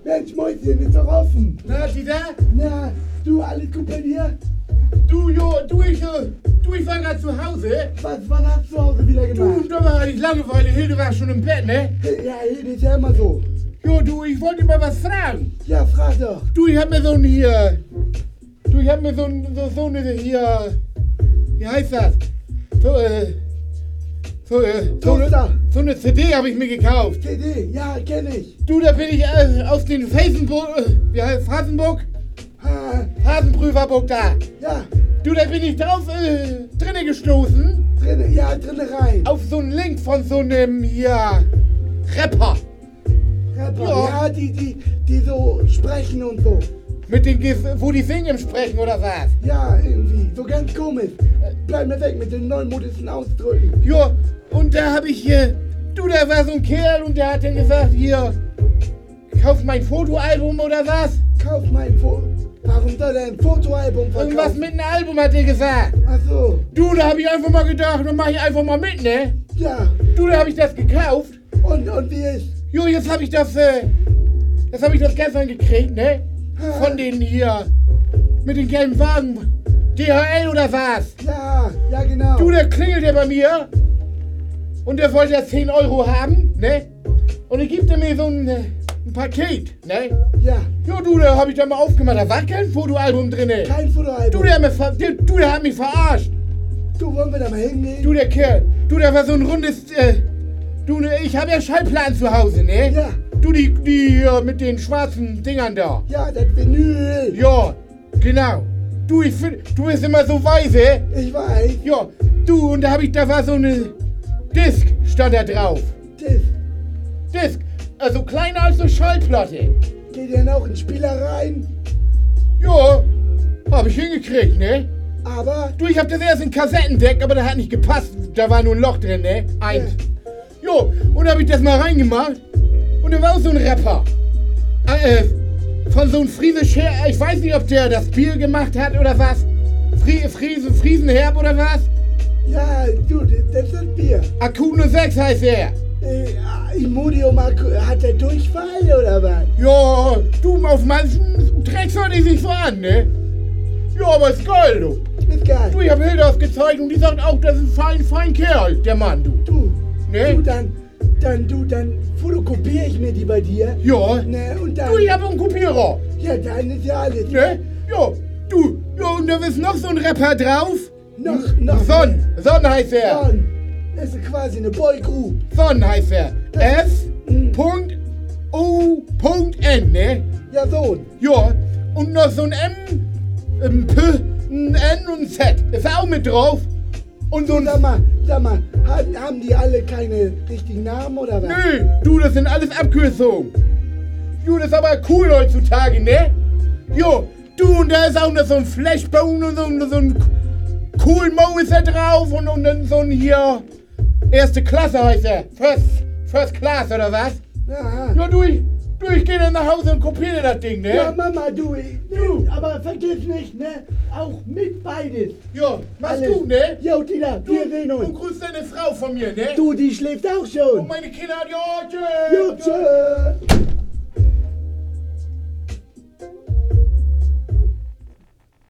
Mensch, Mäuschen, ist doch offen. Na, Dieter? Na, du, alles gut bei dir? Ich war gerade zu Hause. Wann hast du zu Hause wieder gemacht? Da war ich Langeweile. Hilde war schon im Bett, ne? Ja, Hilde ist ja immer so. Jo, ich wollte mal was fragen. Ja, frag doch. Ich hab mir so ein hier... ich hab mir so eine hier... Wie heißt das? So eine CD habe ich mir gekauft. CD, ja, kenn ich. Da bin ich auf den wie heißt Phasenburg? Phasenprüferburg da. Ja. Da bin ich drauf drinne gestoßen. Drinne rein. Auf so einen Link von so einem hier Rapper. Ja, die so sprechen und so. Mit den wo die singen im Sprechen oder was? Ja, irgendwie. So ganz komisch. Bleib mir weg mit den neumodischen Ausdrücken. Ja, und da habe ich hier... da war so ein Kerl und der hat dann gesagt, hier... Kauf mein Fotoalbum oder was? Kauf mein Warum soll er ein Fotoalbum verkaufen? Irgendwas mit einem Album hat er gesagt. Ach so. Da habe ich einfach mal gedacht, dann mache ich einfach mal mit, ne? Ja. Da habe ich das gekauft. Und wie ist? Jo, jetzt habe ich das gestern gekriegt, ne? Von den hier, mit den gelben Wagen. DHL oder was? Ja, genau. Da klingelt der bei mir. Und der wollte ja 10 Euro haben, ne? Und er gibt mir so ein Paket, ne? Ja. Ja, da habe ich da mal aufgemacht. Da war kein Fotoalbum drin. Kein Fotoalbum. Der hat mich verarscht. Wollen wir da mal hingehen? Der Kerl. Da war so ein rundes, ich habe ja Schallplatten zu Hause, ne? Ja. Die mit den schwarzen Dingern da. Ja, das Vinyl. Ja, genau. Du bist immer so weise. Ich weiß. Ja, und da war so eine Disc, stand da drauf. Disc. Also kleiner als eine Schallplatte. Geht denn auch in Spielereien? Ja, habe ich hingekriegt, ne? Aber? Ich hab das erst in Kassettendeck, aber das hat nicht gepasst. Da war nur ein Loch drin, ne? Eins. Ja. Jo, und da hab ich das mal reingemacht. Und da war auch so ein Rapper. Von so einem Friesischer, ich weiß nicht, ob der das Bier gemacht hat oder was. Friesenherb oder was? Ja, das ist Bier. Akune 6 heißt er. Imodium, hat der Durchfall oder was? Ja, auf manchen Drecksort die sich so an, ne? Ja, aber ist geil, du. Ist geil. Ich hab Hilda das gezeigt und die sagt auch, das ist ein fein Kerl, der Mann, du. Ne? Dann fotokopiere ich mir die bei dir. Ja. Ne, und dann... Ich hab einen Kopierer. Ja, dann ist ja alles. Ne? Ja, und da ist noch so ein Rapper drauf. Noch Son heißt er. Son. Das ist quasi eine Boygroup. Son heißt er. S.O.N, ne? Ja, Sohn. Ja, und noch so ein M, ein P, ein N und ein Z. Ist auch mit drauf. Und so ein... Sag mal, haben die alle keine richtigen Namen oder was? Nö, das sind alles Abkürzungen. Das ist aber cool heutzutage, ne? Jo, und da ist auch noch so ein Flashbone und so ein Cool Mo ist da drauf und dann so ein hier... Erste Klasse heißt er. First Class oder was? Ja. Ja, ich geh dann nach Hause und kopiere das Ding, ne? Ja, Mama, aber vergiss nicht, ne? Auch mit beides. Ja, mach's gut, ne? Jo, Dieter, wir sehen uns. Und grüß deine Frau von mir, ne? Die schläft auch schon. Und meine Kinder, ja, Jo, tschö.